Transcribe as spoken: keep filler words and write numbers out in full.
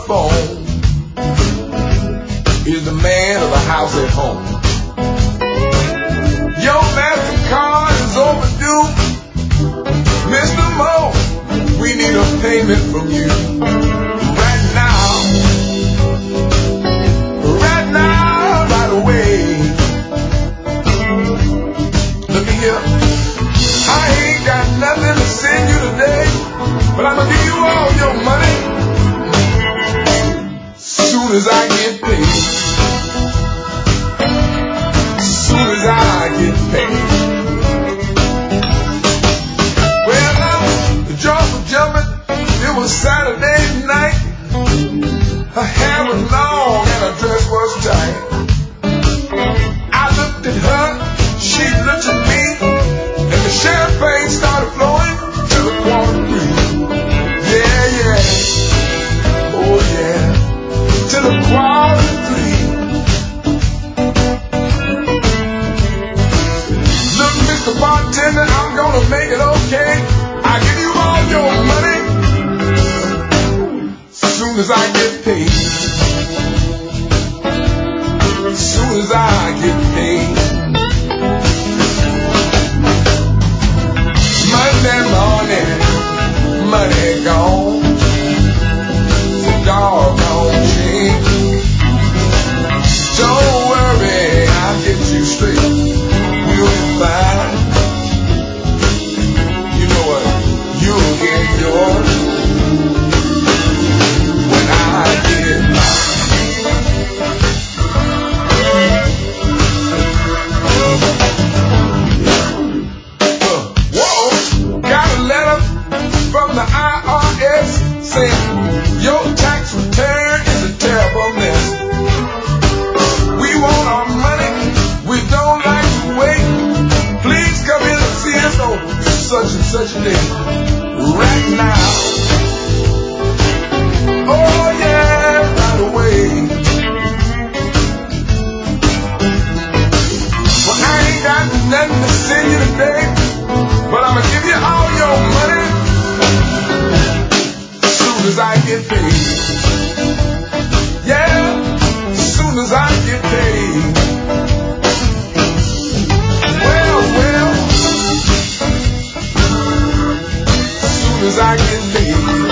phone is the man of the house at home. Your MasterCard is overdue. Mister Mo, we need a payment from you. Right now. Right now, right away. Look at here. I ain't got nothing to send you today, but I'm gonna give you all your money soon as I get paid. Soon as I get paid. Well, now, the jaws were jumping. It was Saturday night. Her hair was long and her dress was tight. I looked at her, she looked at me, and the champagne started flowing till the quarter three. Yeah, yeah. Oh, yeah. Till the quarter three. Look, Mister Bartender, I'm gonna make it okay. I give you all your money soon as I get paid. Soon as I get paid. Monday morning, money gone. The doggone change. Don't worry, I'll get you straight. We'll be fine. You know what? You'll get yours when I get mine. Uh, whoa! Got a letter from the I R S saying your tax return is a terrible mess. We want our money. We don't like to wait. Please come in and see us on such and such a day. Right now. Oh yeah, right away. Well, I ain't got nothing to send you today, but I'ma give you all your money soon as I get paid. Yeah, soon as I get paid. Well, well, soon as I get paid.